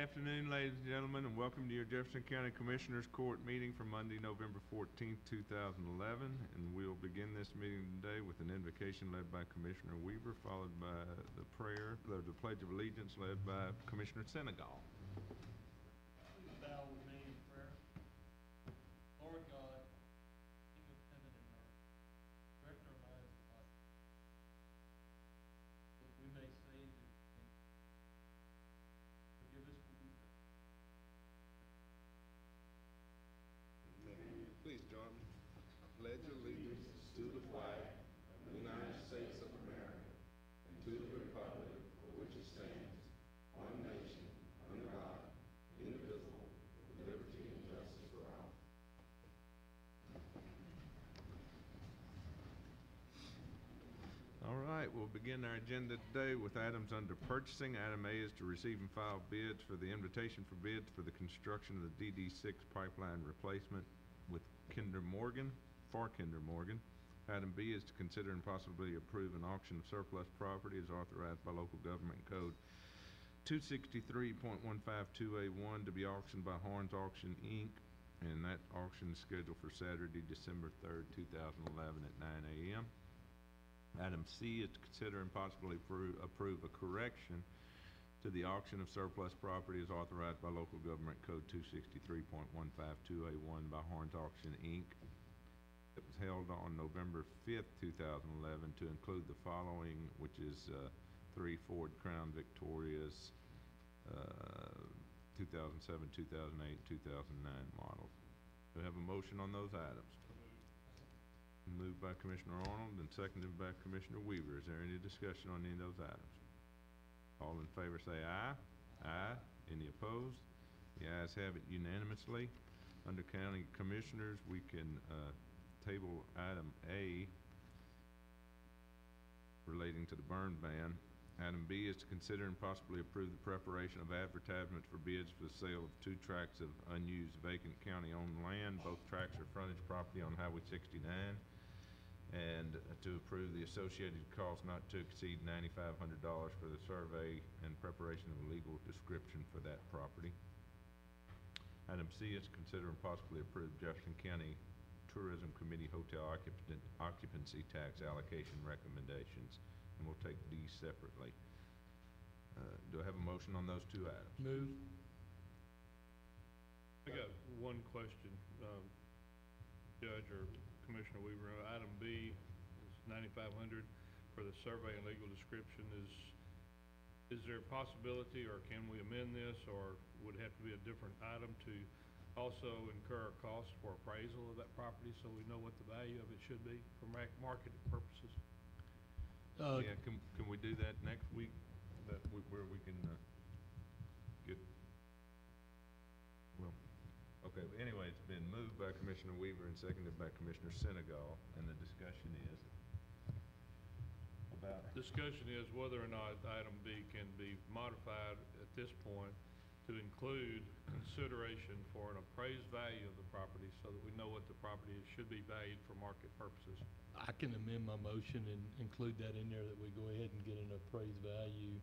afternoon, ladies and gentlemen, and welcome to your Jefferson County Commissioners Court meeting for Monday, November 14th, 2011. And we'll begin this meeting today with an invocation led by Commissioner Weaver, followed by the Pledge of Allegiance led by Commissioner Senegal. Please bow with me in prayer. Lord God, King of heaven and earth, direct our lives with us, that we may say that forgive us when we fail. Please join me. Pledge allegiance to the flag of the United States of America and to the republic for which it stands, one nation, under God, indivisible, with liberty and justice for all. All right, we'll begin our agenda today with items under purchasing. Item A is to receive and file bids for the invitation for bids for the construction of the DD6 pipeline replacement with Kinder Morgan, for Kinder Morgan. Item B is to consider and possibly approve an auction of surplus property as authorized by local government code 263.152A1 to be auctioned by Horns Auction, Inc., and that auction is scheduled for Saturday, December 3rd, 2011 at 9 a.m. Item C is to consider and possibly approve a correction to the auction of surplus property as authorized by local government code 263.152A1 by Horns Auction, Inc. It was held on November 5th, 2011 to include the following, which is 3 Ford Crown Victorias, 2007, 2008, 2009 models. Do we have a motion on those items? Moved by Commissioner Arnold and seconded by Commissioner Weaver. Is there any discussion on any of those items? All in favor say aye. Aye. Any opposed? The ayes have it unanimously. Under County Commissioners, we can table item A relating to the burn ban. Item B is to consider and possibly approve the preparation of advertisements for bids for the sale of 2 tracts of unused vacant county-owned land. Both tracts are frontage property on Highway 69. And to approve the associated cost not to exceed $9,500 for the survey and preparation of a legal description for that property. Item C is to consider and possibly approve Jefferson County Tourism Committee hotel occupancy tax allocation recommendations, and we'll take these separately. Do I have a motion on those 2 items? Move. I got one question, Judge or Commissioner Weaver. Item B is $9,500 for the survey and legal description. Is there a possibility, or can we amend this, or would it have to be a different item to also incur a cost for appraisal of that property so we know what the value of it should be for market purposes? Yeah, can we do that next week? Where we can get, well, okay, anyway, it's been moved by Commissioner Weaver and seconded by Commissioner Senegal, and the discussion is about... Discussion is whether or not item B can be modified at this point to include consideration for an appraised value of the property so that we know what the property should be valued for market purposes. I can amend my motion and include that in there, that we go ahead and get an appraised value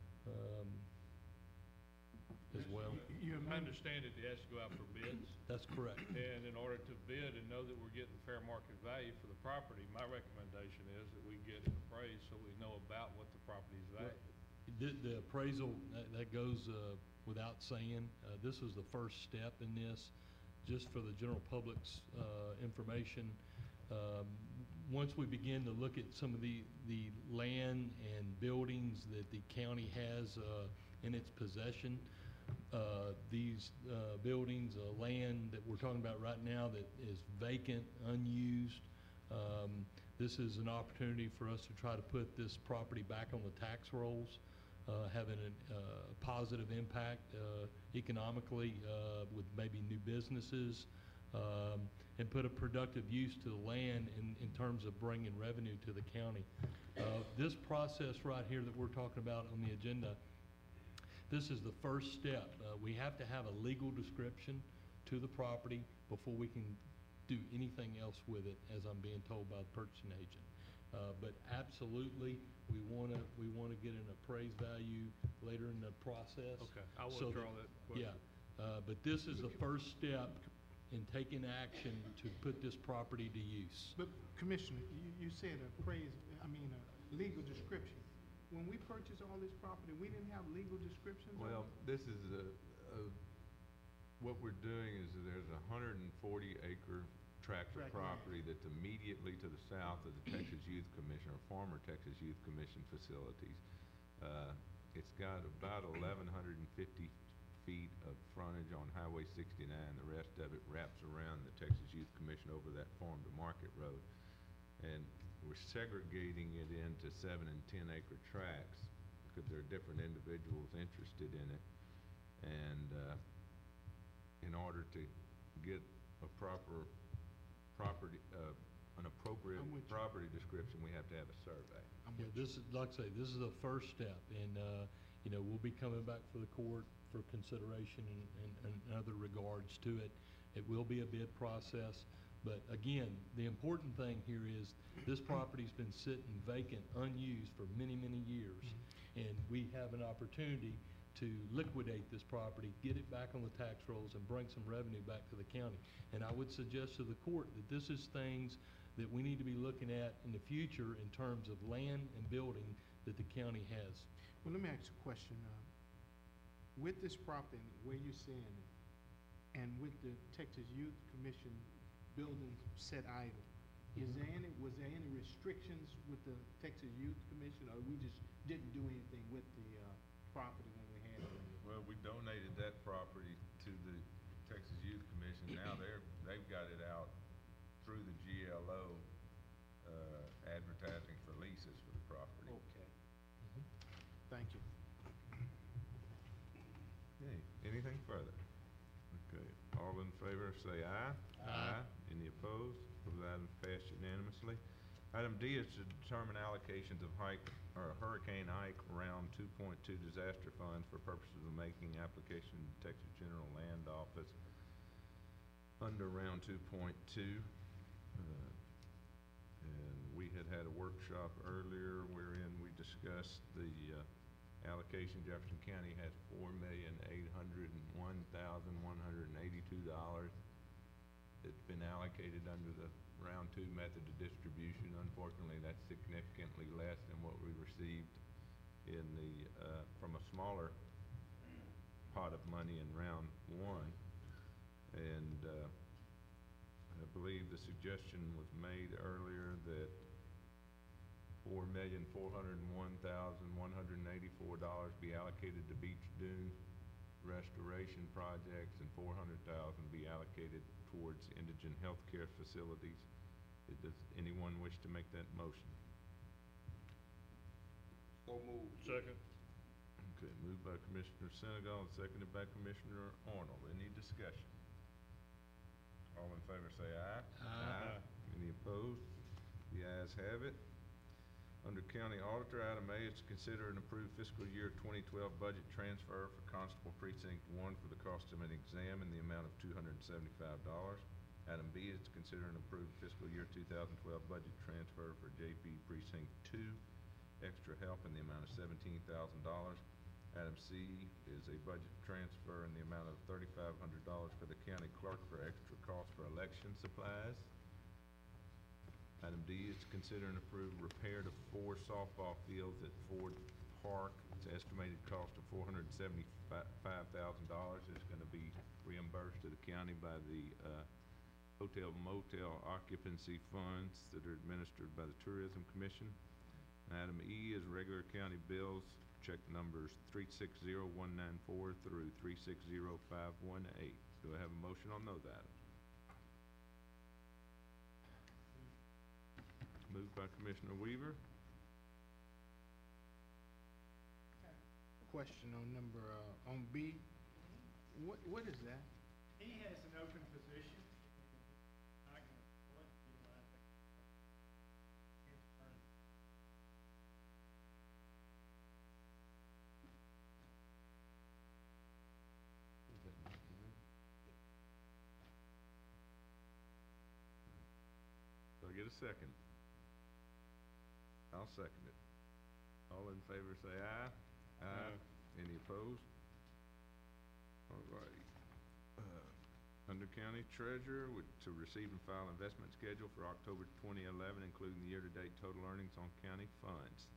as well. I understand it has to go out for bids. That's correct. And in order to bid and know that we're getting fair market value for the property, my recommendation is that we get it appraised so we know about what the property is valued. The appraisal, that goes without saying. This is the first step in this, just for the general public's information. Once we begin to look at some of the land and buildings that the county has in its possession, these buildings, land that we're talking about right now that is vacant, unused, this is an opportunity for us to try to put this property back on the tax rolls, having a positive impact economically with maybe new businesses, and put a productive use to the land in terms of bringing revenue to the county. This process right here that we're talking about on the agenda, this is the first step. We have to have a legal description to the property before we can do anything else with it, as I'm being told by the purchasing agent. But absolutely, we wanna get an appraised value later in the process. Okay, I'll so withdraw that question. Yeah, but this is the first step in taking action to put this property to use. But Commissioner, you said legal description. When we purchased all this property, we didn't have legal descriptions on Well, it? this is what we're doing is that there's a 140-acre tract of Tract of land. property that's immediately to the south of the Texas Youth Commission, or former Texas Youth Commission facilities. It's got about 1,150 feet of frontage on Highway 69. The rest of it wraps around the Texas Youth Commission over that Farm to Market Road. And we're segregating it into 7 and 10 acre tracts because there are different individuals interested in it. And in order to get a proper property, an appropriate I'm with you. property description, we have to have a survey. I'm Yeah, with you. this is, like I say, this is the first step, and, we'll be coming back for the court for consideration and other regards to it. It will be a bid process, but again, the important thing here is this property's been sitting vacant, unused for many, many years. And we have an opportunity to liquidate this property, get it back on the tax rolls, and bring some revenue back to the county. And I would suggest to the court that this is things that we need to be looking at in the future in terms of land and building that the county has. Well, let me ask you a question. With this property, where you're saying it, and with the Texas Youth Commission building set idle, was there any restrictions with the Texas Youth Commission, or we just didn't do anything with the property when we had it? Well, we donated that property to the Texas Youth Commission. Now they've got it out through the GLO, advertising for leases for the property. Okay. Thank you. Okay, anything further? Okay, all in favor say aye. Aye. Any opposed? Those items passed unanimously. Item D is to determine allocations of Hurricane Ike Round 2.2 disaster funds for purposes of making application to the Texas General Land Office under Round 2.2. And we had a workshop earlier wherein we discussed the allocation. Jefferson County has $4,801,182 that's been allocated under the Round 2 method of distribution. Unfortunately, that's significantly less than what we received in the from a smaller pot of money in Round 1. And I believe the suggestion was made earlier that $4,401,184 be allocated to beach dune restoration projects and $400,000 be allocated towards indigent health care facilities. Does anyone wish to make that motion? So moved. Second. Okay, moved by Commissioner Senegal and seconded by Commissioner Arnold. Any discussion? All in favor say aye. Aye. Any opposed? The ayes have it. Under County Auditor, item A is to consider and approve fiscal year 2012 budget transfer for Constable Precinct 1 for the cost of an exam in the amount of $275. Item B is to consider and approve fiscal year 2012 budget transfer for JP Precinct 2, extra help in the amount of $17,000. Item C is a budget transfer in the amount of $3,500 for the county clerk for extra costs for election supplies. Item D is to consider and approve repair to 4 softball fields at Ford Park. It's an estimated cost of $475,000. It's going to be reimbursed to the county by the hotel motel occupancy funds that are administered by the Tourism Commission. And item E is regular county bills, check numbers 360194 through 360518. Do I have a motion on those items? Moved by Commissioner Weaver. Question on number, on B. What is that? He has an open position. I can, what, you know, I think. His turn. Do I get a second? I'll second it. All in favor say aye. Aye. Any opposed? All righty. Under County Treasurer, to receive and file investment schedule for October 2011, including the year-to-date total earnings on county funds.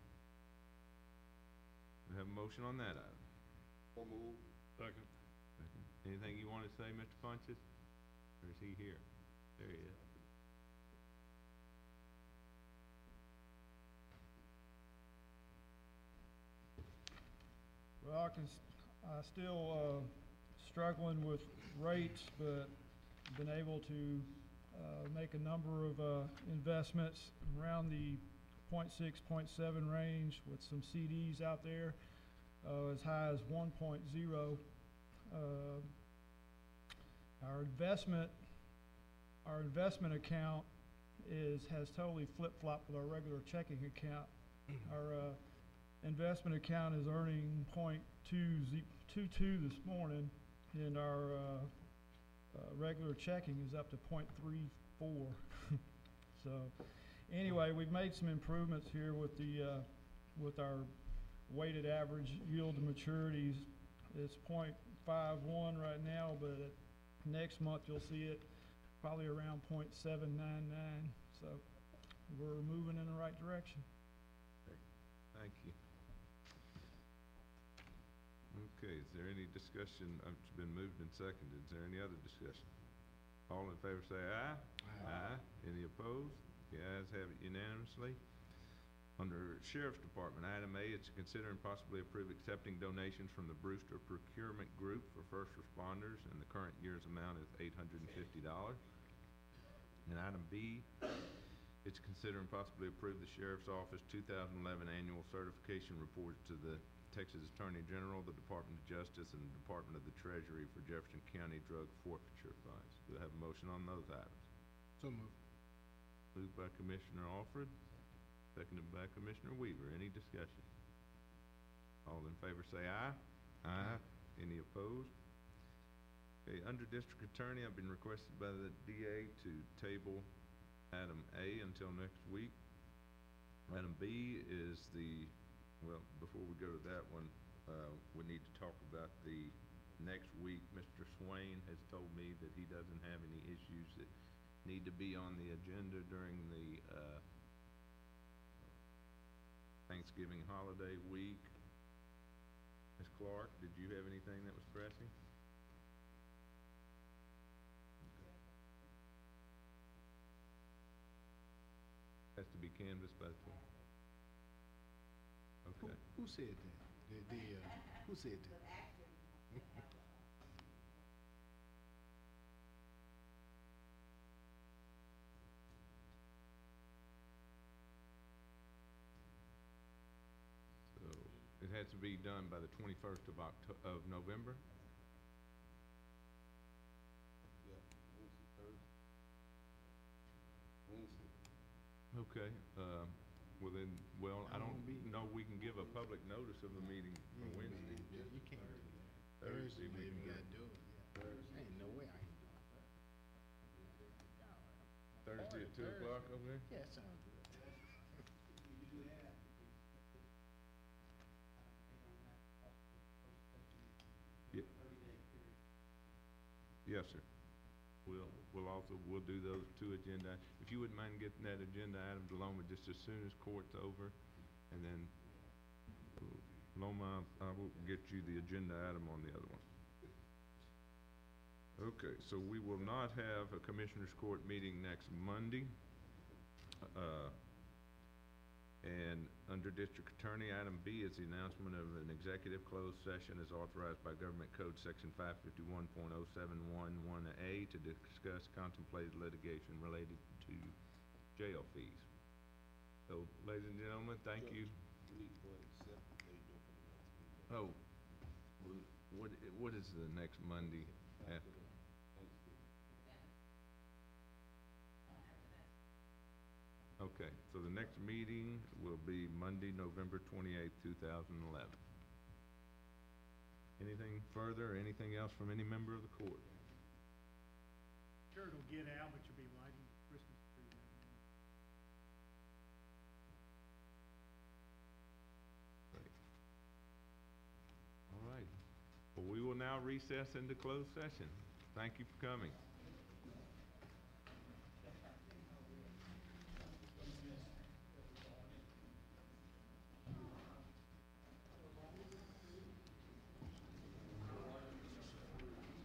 We have a motion on that item. So move. Second. Anything you want to say, Mr. Funches? Or is he here? There he is. Well, I still struggling with rates, but been able to make a number of investments around the 0.6, 0.7 range with some CDs out there, as high as 1.0. Our investment account has totally flip-flopped with our regular checking account. Our investment account is earning 0.22 this morning, and our regular checking is up to 0.34. So, anyway, we've made some improvements here with the with our weighted average yield to maturities. It's 0.51 right now, but next month you'll see it probably around 0.799. So, we're moving in the right direction. Thank you. Okay, is there any discussion? It's been moved and seconded. Is there any other discussion? All in favor say aye. Aye. Any opposed? The ayes have it unanimously. Under Sheriff's Department, item A is to consider and possibly approve accepting donations from the Brewster Procurement Group for first responders, and the current year's amount is $850. And item B is to consider and possibly approve the Sheriff's Office 2011 Annual Certification Reports to the Texas Attorney General, the Department of Justice, and the Department of the Treasury for Jefferson County Drug Forfeiture Funds. Do I have a motion on those items? So moved. Moved by Commissioner Alfred, seconded by Commissioner Weaver. Any discussion? All in favor say aye. Aye. Any opposed? Okay, under District Attorney, I've been requested by the DA to table item A until next week. Item B is well, before we go to that one, we need to talk about the next week. Mr. Swain has told me that he doesn't have any issues that need to be on the agenda during the Thanksgiving holiday week. Ms. Clark, did you have anything that was pressing? Has to be canvassed by the 12th. Okay. Who said that? Who said that? So it has to be done by the 21st of November? Yeah, Wednesday, Thursday. Wednesday. Okay, well, I don't know we can give a public notice of a meeting for Wednesday. Yeah, you can't do that. Thursday, we maybe can you do gotta do it. Yeah. Ain't no way I can do it. Thursday at 2 o'clock, okay? Yeah, sounds good. Yes, sir. We'll do those two agenda. If you wouldn't mind getting that agenda item to Loma just as soon as court's over, and then Loma, I will get you the agenda item on the other one. Okay, so we will not have a Commissioners Court meeting next Monday. And under District Attorney, item B is the announcement of an executive closed session as authorized by Government Code Section 551.0711A to discuss contemplated litigation related to jail fees. So, ladies and gentlemen, thank you. We need to go ahead and set the date for the next meeting. What is the next Monday after? Okay, so the next meeting will be Monday, November 28th, 2011. Anything further, or anything else from any member of the court? Sure, it'll get out, but you'll be lighting the Christmas tree that now recess into closed session. Thank you for coming.